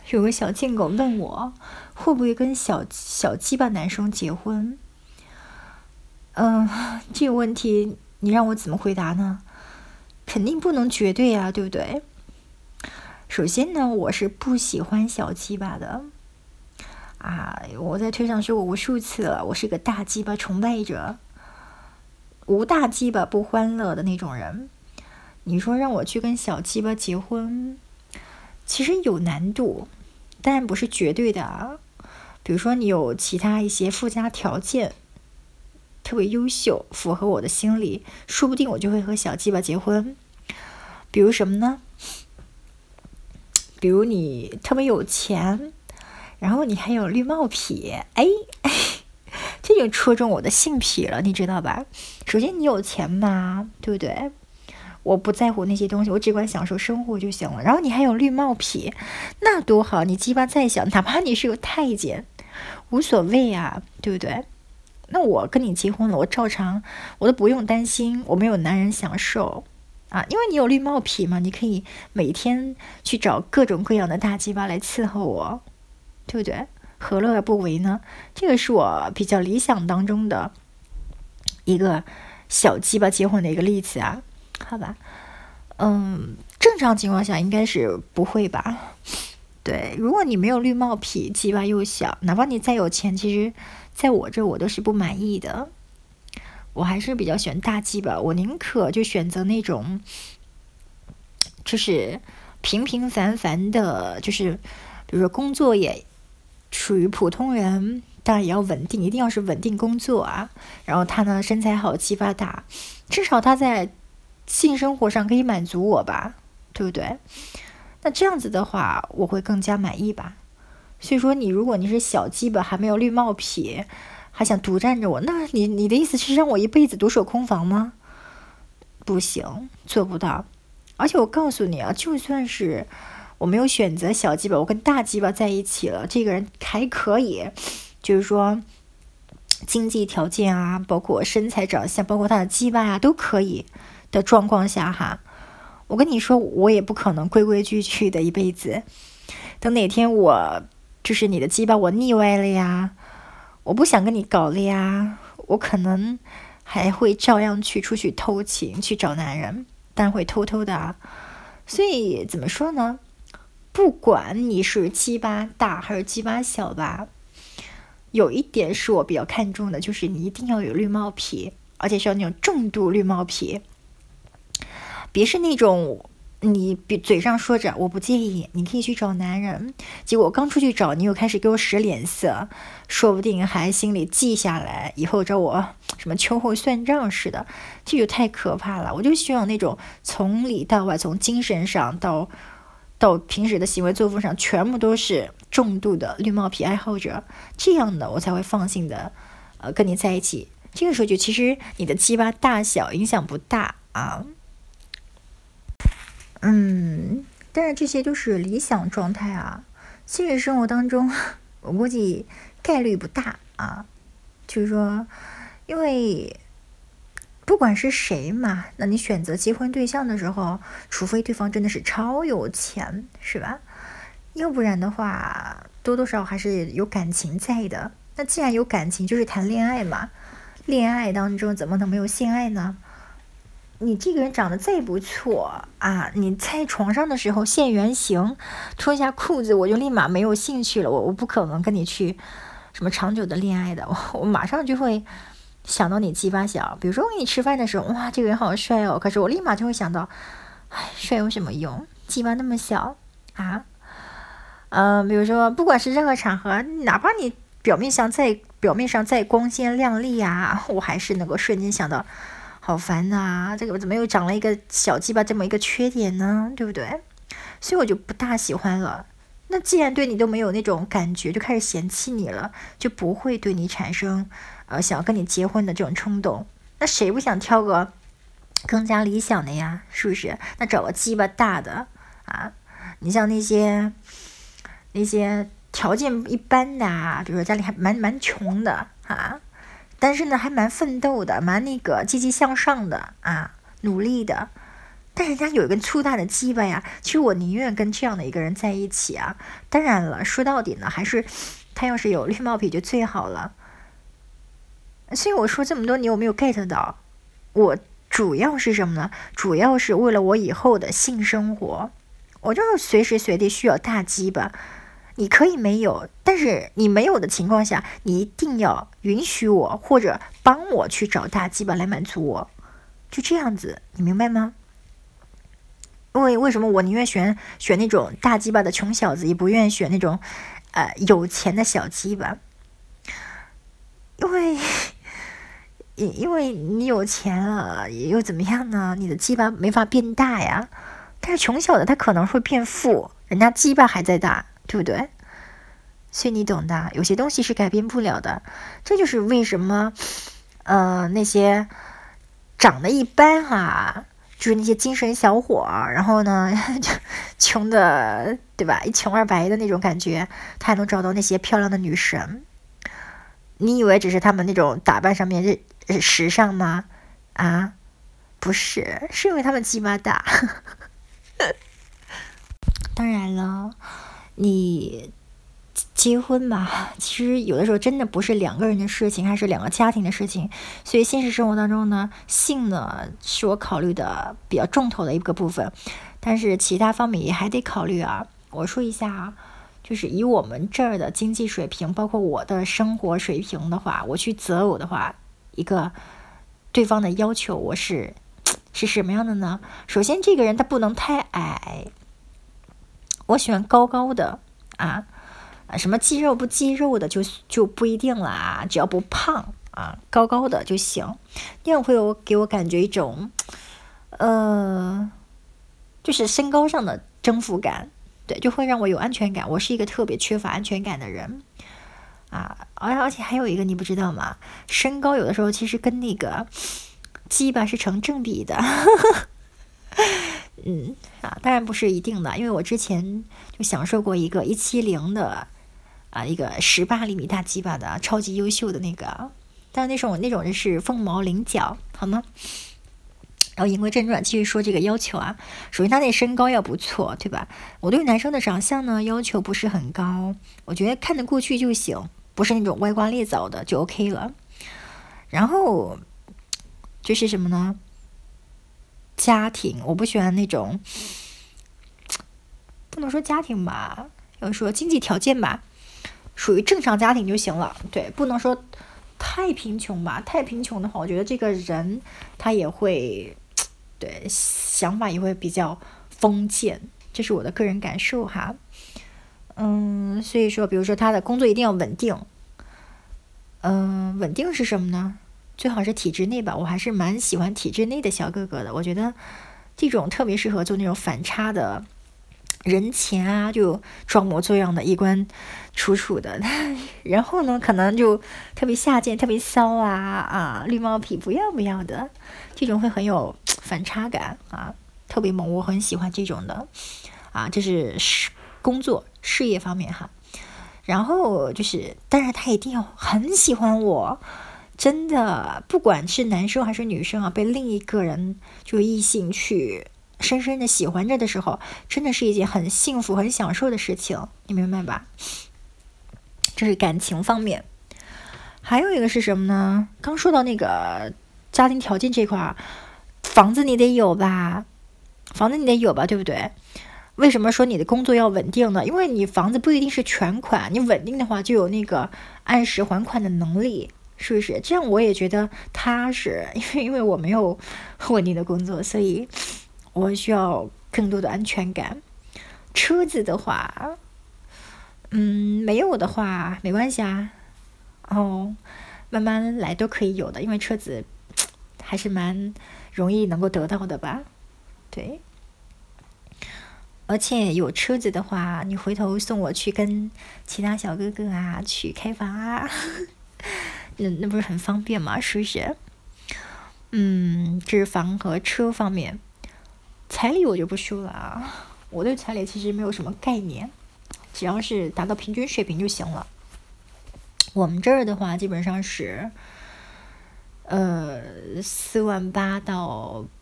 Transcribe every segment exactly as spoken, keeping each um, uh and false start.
有个小贱狗问我会不会跟小小鸡巴男生结婚。嗯，这个问题你让我怎么回答呢？肯定不能绝对啊，对不对？首先呢，我是不喜欢小鸡巴的啊！我在推上说过无数次了，我是个大鸡巴崇拜者，无大鸡巴不欢乐的那种人。你说让我去跟小鸡巴结婚，其实有难度，当然不是绝对的啊。比如说你有其他一些附加条件，特别优秀，符合我的心理，说不定我就会和小鸡巴结婚。比如什么呢？比如你特别有钱，然后你还有绿帽癖，哎，这就戳中我的性癖了，你知道吧？首先你有钱嘛，对不对？我不在乎那些东西，我只管享受生活就行了。然后你还有绿帽癖，那多好！你鸡巴再小，哪怕你是个太监，无所谓啊，对不对？那我跟你结婚了，我照常，我都不用担心我没有男人享受啊，因为你有绿帽癖嘛，你可以每天去找各种各样的大鸡巴来伺候我，对不对？何乐而不为呢？这个是我比较理想当中的一个小鸡巴结婚的一个例子啊，好吧？嗯，正常情况下应该是不会吧？对，如果你没有绿帽癖，鸡巴又小，哪怕你再有钱，其实在我这我都是不满意的。我还是比较喜欢大鸡巴，我宁可就选择那种就是平平凡凡的，就是比如说工作也属于普通人，当然也要稳定，一定要是稳定工作啊。然后他呢身材好，鸡巴大，至少他在性生活上可以满足我吧，对不对？那这样子的话，我会更加满意吧。所以说，你如果你是小鸡巴，还没有绿帽癖，还想独占着我，那你你的意思是让我一辈子独守空房吗？不行，做不到。而且我告诉你啊，就算是我没有选择小鸡巴，我跟大鸡巴在一起了，这个人还可以，就是说经济条件啊，包括身材长相，包括他的鸡巴啊，都可以的状况下哈，我跟你说，我也不可能规规矩矩的一辈子。等哪天我就是你的鸡巴我腻歪了呀，我不想跟你搞了呀，我可能还会照样去出去偷情，去找男人，但会偷偷的啊。所以怎么说呢？不管你是鸡巴大还是鸡巴小吧，有一点是我比较看重的，就是你一定要有绿帽癖，而且是要那种重度绿帽癖，别是那种你比嘴上说着我不介意，你可以去找男人，结果刚出去找你又开始给我使脸色，说不定还心里记下来，以后找我什么秋后算账似的，这就太可怕了。我就希望那种从里到外，从精神上到到平时的行为作风上，全部都是重度的绿帽癖爱好者，这样的我才会放心的呃跟你在一起。这个时候就其实你的鸡巴大小影响不大啊。嗯，但是这些都是理想状态啊，现实生活当中我估计概率不大啊。就是说，因为不管是谁嘛，那你选择结婚对象的时候，除非对方真的是超有钱，是吧？要不然的话，多多少少还是有感情在的。那既然有感情，就是谈恋爱嘛，恋爱当中怎么能没有性爱呢？你这个人长得再不错啊，你在床上的时候现原形，脱下裤子我就立马没有兴趣了，我我不可能跟你去什么长久的恋爱的，我我马上就会想到你鸡巴小。比如说我跟你吃饭的时候，哇，这个人好帅哦，可是我立马就会想到，哎，帅有什么用？鸡巴那么小啊？嗯、呃，比如说不管是任何场合，哪怕你表面上再表面上再光鲜亮丽啊，我还是能够瞬间想到。好烦呐、啊！这个怎么又长了一个小鸡巴这么一个缺点呢？对不对？所以我就不大喜欢了。那既然对你都没有那种感觉，就开始嫌弃你了，就不会对你产生呃想要跟你结婚的这种冲动。那谁不想挑个更加理想的呀？是不是？那找个鸡巴大的啊！你像那些那些条件一般的啊，比如说家里还蛮蛮穷的啊。但是呢，还蛮奋斗的，蛮那个积极向上的啊，努力的。 但人家有一根粗大的鸡巴呀，其实我宁愿跟这样的一个人在一起啊。当然了，说到底呢，还是他要是有绿帽皮就最好了。所以我说这么多，你有没有 get 到？我主要是什么呢？主要是为了我以后的性生活，我就是随时随地需要大鸡巴。你可以没有，但是你没有的情况下，你一定要允许我或者帮我去找大鸡巴来满足我，就这样子，你明白吗？因为为什么我宁愿选选那种大鸡巴的穷小子，也不愿意选那种呃有钱的小鸡巴？因为因为你有钱了又怎么样呢？你的鸡巴没法变大呀。但是穷小子他可能会变富，人家鸡巴还在大，对不对？所以你懂的，有些东西是改变不了的。这就是为什么呃那些长得一般哈、啊，就是那些精神小伙，然后呢就穷的对吧，一穷二白的那种感觉，他还能找到那些漂亮的女神。你以为只是他们那种打扮上面是时尚吗？啊，不是，是因为他们鸡巴大。当然了，你结婚嘛，其实有的时候真的不是两个人的事情，还是两个家庭的事情。所以现实生活当中呢，性呢是我考虑的比较重头的一个部分，但是其他方面也还得考虑啊。我说一下啊，就是以我们这儿的经济水平，包括我的生活水平的话，我去择偶的话，一个对方的要求我是是什么样的呢？首先这个人他不能太矮，我喜欢高高的啊，什么肌肉不肌肉的就就不一定了啊，只要不胖啊，高高的就行。这样会有给我感觉一种呃，就是身高上的征服感，对，就会让我有安全感。我是一个特别缺乏安全感的人啊，而而且还有一个你不知道吗？身高有的时候其实跟那个鸡巴是成正比的。嗯啊，当然不是一定的，因为我之前就享受过一个一七零的啊，一个十八厘米大鸡巴的超级优秀的那个，但那种那种人是凤毛麟角，好吗？然后言归正传，继续说这个要求啊。首先他那身高要不错，对吧？我对男生的长相呢要求不是很高，我觉得看得过去就行，不是那种歪瓜裂枣的就 OK 了。然后就是什么呢？家庭，我不喜欢那种，不能说家庭吧，要说经济条件吧，属于正常家庭就行了。对，不能说太贫穷吧，太贫穷的话，我觉得这个人他也会，对，想法也会比较封建，这是我的个人感受哈。嗯，所以说，比如说他的工作一定要稳定。嗯，稳定是什么呢？最好是体制内吧，我还是蛮喜欢体制内的小哥哥的。我觉得这种特别适合做那种反差的人前啊，就装模作样的衣冠楚楚的，然后呢，可能就特别下贱、特别骚啊啊，绿帽皮不要不要的，这种会很有反差感啊，特别猛，我很喜欢这种的啊，这是工作事业方面哈。然后就是，当然他一定要很喜欢我。真的，不管是男生还是女生啊，被另一个人就异性去深深的喜欢着的时候，真的是一件很幸福、很享受的事情，你明白吧？这是感情方面。还有一个是什么呢？刚说到那个家庭条件这块，房子你得有吧？房子你得有吧，对不对？为什么说你的工作要稳定呢？因为你房子不一定是全款，你稳定的话就有那个按时还款的能力。是不是这样？我也觉得踏实，因为因为我没有稳定的工作，所以我需要更多的安全感。车子的话，嗯，没有的话没关系啊，哦，慢慢来都可以有的，因为车子还是蛮容易能够得到的吧，对。而且有车子的话，你回头送我去跟其他小哥哥啊去开房啊。那那不是很方便吗？是不是？嗯，这是房和车方面。彩礼我就不说了啊，我对彩礼其实没有什么概念，只要是达到平均水平就行了。我们这儿的话，基本上是，呃，四万八到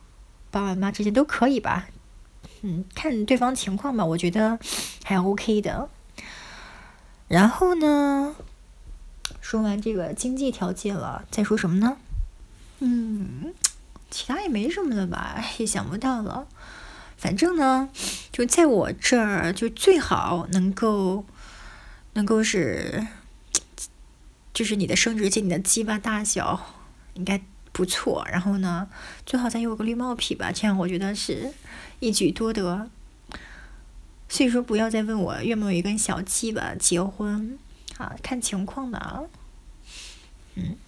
爸爸妈妈之间都可以吧，嗯，看对方情况吧，我觉得还 OK 的。然后呢，说完这个经济条件了，再说什么呢？嗯，其他也没什么了吧，也想不到了。反正呢，就在我这儿，就最好能够，能够是，就是你的生殖器、你的鸡巴大小应该不错。然后呢，最好再有个绿帽皮吧，这样我觉得是一举多得。所以说，不要再问我愿不愿意跟小鸡吧结婚啊，看情况吧。嗯。